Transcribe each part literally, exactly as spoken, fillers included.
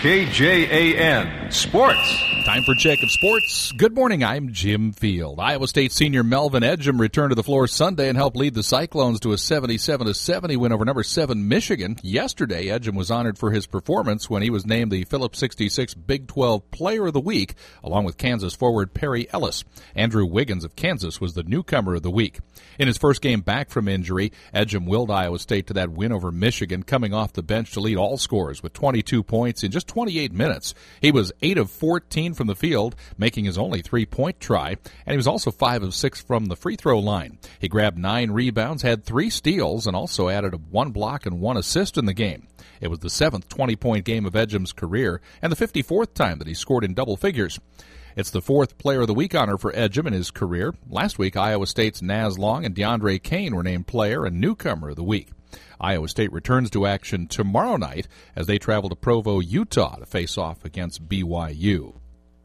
K J A N Sports. Time for Check of Sports. Good morning, I'm Jim Field. Iowa State senior Melvin Edgem returned to the floor Sunday and helped lead the Cyclones to a seventy-seven to seventy win over number seven Michigan. Yesterday, Edgem was honored for his performance when he was named the Phillips sixty-six Big twelve Player of the Week, along with Kansas forward Perry Ellis. Andrew Wiggins of Kansas was the newcomer of the week. In his first game back from injury, Edgem willed Iowa State to that win over Michigan, coming off the bench to lead all scorers with twenty-two points in just twenty-eight minutes. He was eight of fourteen from the field, making his only three-point try, and he was also five of six from the free throw line. He grabbed nine rebounds, had three steals, and also added one block and one assist in the game. It was the seventh twenty-point game of Edgem's career and the fifty-fourth time that he scored in double figures. It's the fourth Player of the Week honor for Edgem in his career. Last week, Iowa State's Naz Long and DeAndre Kane were named Player and Newcomer of the Week. Iowa State returns to action tomorrow night as they travel to Provo, Utah to face off against B Y U.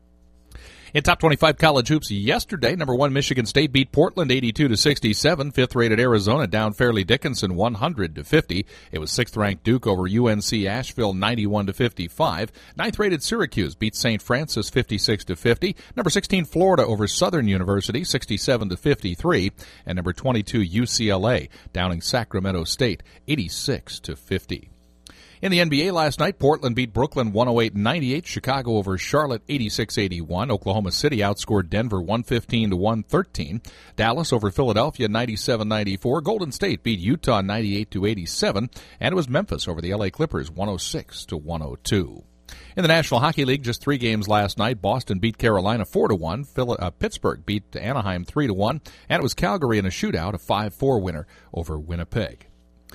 In top twenty-five college hoops yesterday, number one Michigan State beat Portland eighty-two to sixty-seven. Fifth-rated Arizona down Fairleigh Dickinson one hundred to fifty. It was sixth-ranked Duke over U N C Asheville ninety-one to fifty-five. Ninth-rated Syracuse beat Saint Francis fifty-six to fifty. Number sixteen Florida over Southern University sixty-seven to fifty-three, and number twenty-two U C L A downing Sacramento State eighty-six to fifty. In the N B A last night, Portland beat Brooklyn one oh eight to ninety-eight. Chicago over Charlotte eighty-six eighty-one. Oklahoma City outscored Denver one fifteen to one thirteen. Dallas over Philadelphia ninety-seven ninety-four. Golden State beat Utah ninety-eight to eighty-seven. And it was Memphis over the L A Clippers one oh six to one oh two. In the National Hockey League, just three games last night. Boston beat Carolina four to one. Phil- uh, Pittsburgh beat Anaheim three to one. And it was Calgary in a shootout, a five four winner over Winnipeg.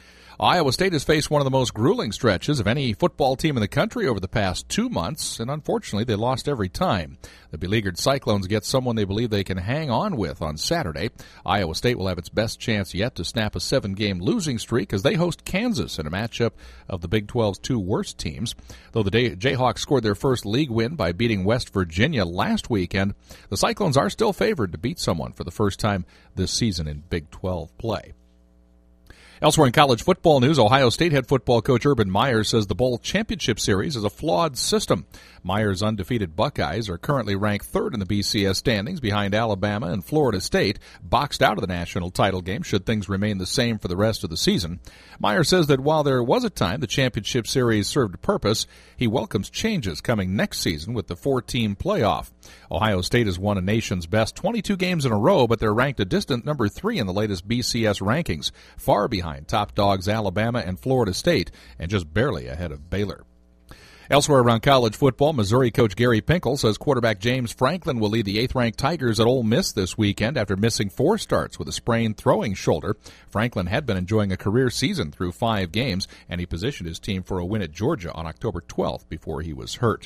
Iowa State has faced one of the most grueling stretches of any football team in the country over the past two months, and unfortunately they lost every time. The beleaguered Cyclones get someone they believe they can hang on with on Saturday. Iowa State will have its best chance yet to snap a seven-game losing streak as they host Kansas in a matchup of the Big twelve's two worst teams. Though the Jayhawks scored their first league win by beating West Virginia last weekend, the Cyclones are still favored to beat someone for the first time this season in Big twelve play. Elsewhere in college football news, Ohio State head football coach Urban Meyer says the Bowl Championship Series is a flawed system. Meyer's undefeated Buckeyes are currently ranked third in the B C S standings behind Alabama and Florida State, boxed out of the national title game should things remain the same for the rest of the season. Meyer says that while there was a time the Championship Series served a purpose, he welcomes changes coming next season with the four-team playoff. Ohio State has won a nation's best twenty-two games in a row, but they're ranked a distant number three in the latest B C S rankings, far behind top dogs Alabama and Florida State, and just barely ahead of Baylor. Elsewhere around college football, Missouri coach Gary Pinkel says quarterback James Franklin will lead the eighth-ranked Tigers at Ole Miss this weekend after missing four starts with a sprained throwing shoulder. Franklin had been enjoying a career season through five games, and he positioned his team for a win at Georgia on October twelfth before he was hurt.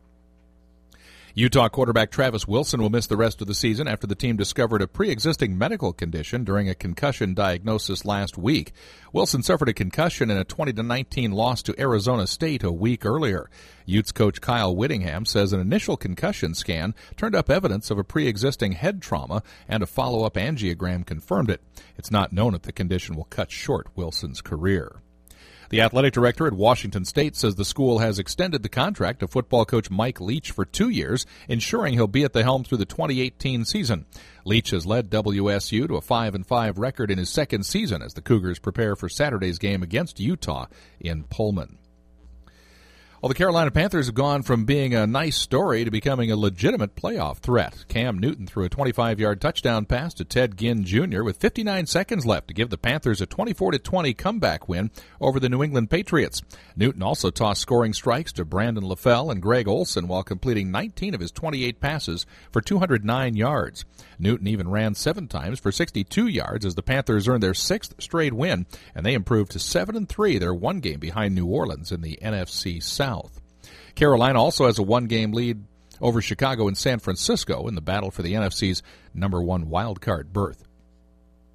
Utah quarterback Travis Wilson will miss the rest of the season after the team discovered a pre-existing medical condition during a concussion diagnosis last week. Wilson suffered a concussion in a twenty to nineteen loss to Arizona State a week earlier. Utes coach Kyle Whittingham says an initial concussion scan turned up evidence of a pre-existing head trauma, and a follow-up angiogram confirmed it. It's not known if the condition will cut short Wilson's career. The athletic director at Washington State says the school has extended the contract of football coach Mike Leach for two years, ensuring he'll be at the helm through the twenty eighteen season. Leach has led W S U to a five and five record in his second season as the Cougars prepare for Saturday's game against Utah in Pullman. Well, the Carolina Panthers have gone from being a nice story to becoming a legitimate playoff threat. Cam Newton threw a twenty-five-yard touchdown pass to Ted Ginn Junior with fifty-nine seconds left to give the Panthers a twenty-four to twenty comeback win over the New England Patriots. Newton also tossed scoring strikes to Brandon LaFell and Greg Olson while completing nineteen of his twenty-eight passes for two hundred nine yards. Newton even ran seven times for sixty-two yards as the Panthers earned their sixth straight win, and they improved to seven and three. They're one game behind New Orleans in the N F C South. Carolina also has a one-game lead over Chicago and San Francisco in the battle for the N F C's number one wildcard berth.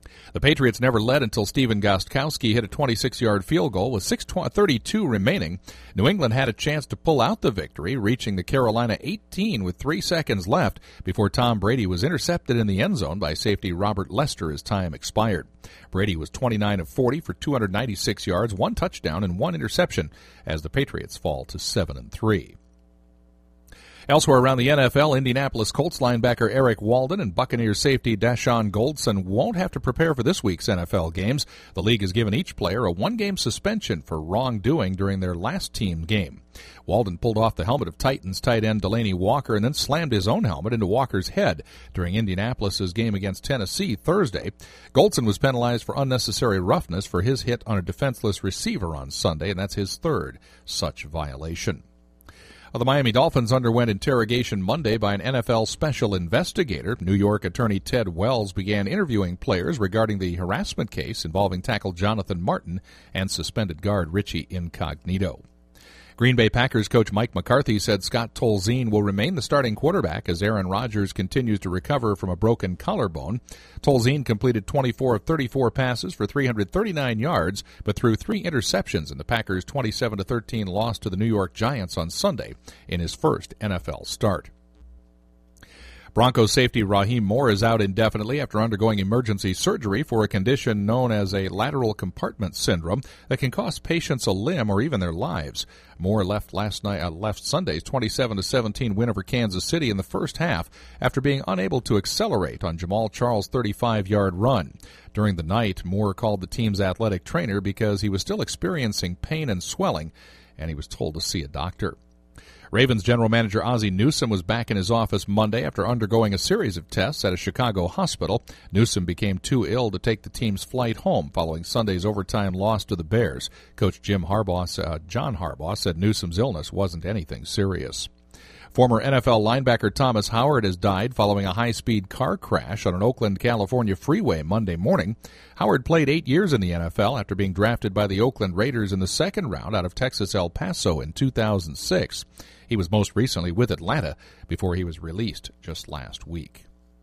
The Patriots never led until Steven Gostkowski hit a twenty-six-yard field goal with six thirty-two remaining. New England had a chance to pull out the victory, reaching the Carolina eighteen with three seconds left before Tom Brady was intercepted in the end zone by safety Robert Lester as time expired. Brady was twenty-nine of forty for two hundred ninety-six yards, one touchdown, and one interception as the Patriots fall to seven and three. Elsewhere around the N F L, Indianapolis Colts linebacker Eric Walden and Buccaneers safety Dashawn Goldson won't have to prepare for this week's N F L games. The league has given each player a one-game suspension for wrongdoing during their last team game. Walden pulled off the helmet of Titans tight end Delaney Walker and then slammed his own helmet into Walker's head during Indianapolis's game against Tennessee Thursday. Goldson was penalized for unnecessary roughness for his hit on a defenseless receiver on Sunday, and that's his third such violation. The Miami Dolphins underwent interrogation Monday by an N F L special investigator. New York attorney Ted Wells began interviewing players regarding the harassment case involving tackle Jonathan Martin and suspended guard Richie Incognito. Green Bay Packers coach Mike McCarthy said Scott Tolzien will remain the starting quarterback as Aaron Rodgers continues to recover from a broken collarbone. Tolzien completed twenty-four of thirty-four passes for three hundred thirty-nine yards, but threw three interceptions in the Packers' twenty-seven to thirteen loss to the New York Giants on Sunday in his first N F L start. Broncos safety Raheem Moore is out indefinitely after undergoing emergency surgery for a condition known as a lateral compartment syndrome that can cost patients a limb or even their lives. Moore left last night, uh, left Sunday's twenty-seven to seventeen win over Kansas City in the first half after being unable to accelerate on Jamal Charles' thirty-five-yard run. During the night, Moore called the team's athletic trainer because he was still experiencing pain and swelling, and he was told to see a doctor. Ravens general manager Ozzie Newsome was back in his office Monday after undergoing a series of tests at a Chicago hospital. Newsome became too ill to take the team's flight home following Sunday's overtime loss to the Bears. Coach Jim Harbaugh, uh, John Harbaugh said Newsome's illness wasn't anything serious. Former N F L linebacker Thomas Howard has died following a high-speed car crash on an Oakland, California freeway Monday morning. Howard played eight years in the N F L after being drafted by the Oakland Raiders in the second round out of Texas El Paso in two thousand six. He was most recently with Atlanta before he was released just last week.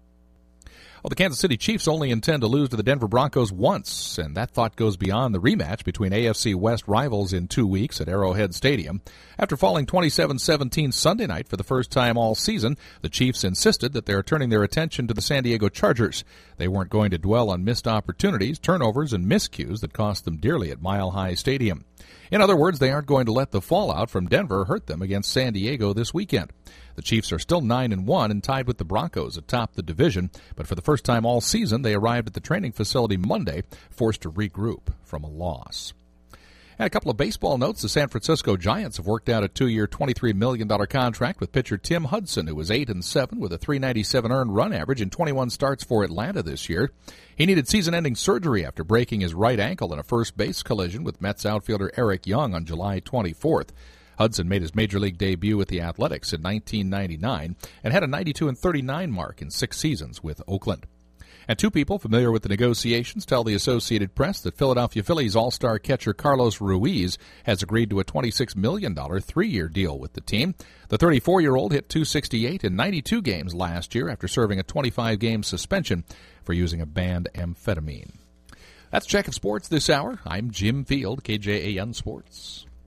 Well, the Kansas City Chiefs only intend to lose to the Denver Broncos once, and that thought goes beyond the rematch between A F C West rivals in two weeks at Arrowhead Stadium. After falling twenty-seven seventeen Sunday night for the first time all season, the Chiefs insisted that they are turning their attention to the San Diego Chargers. They weren't going to dwell on missed opportunities, turnovers, and miscues that cost them dearly at Mile High Stadium. In other words, they aren't going to let the fallout from Denver hurt them against San Diego this weekend. The Chiefs are still nine and one and tied with the Broncos atop the division, but for the first time all season, they arrived at the training facility Monday, forced to regroup from a loss. And a couple of baseball notes. The San Francisco Giants have worked out a two-year, twenty-three million dollars contract with pitcher Tim Hudson, who was eight and seven with a three ninety-seven earned run average in twenty-one starts for Atlanta this year. He needed season-ending surgery after breaking his right ankle in a first base collision with Mets outfielder Eric Young on July twenty-fourth. Hudson made his major league debut with the Athletics in nineteen ninety-nine and had a ninety-two and thirty-nine mark in six seasons with Oakland. And two people familiar with the negotiations tell the Associated Press that Philadelphia Phillies all-star catcher Carlos Ruiz has agreed to a twenty-six million dollars three-year deal with the team. The thirty-four-year-old hit two sixty-eight in ninety-two games last year after serving a twenty-five game suspension for using a banned amphetamine. That's Check of Sports this hour. I'm Jim Field, K J A N Sports.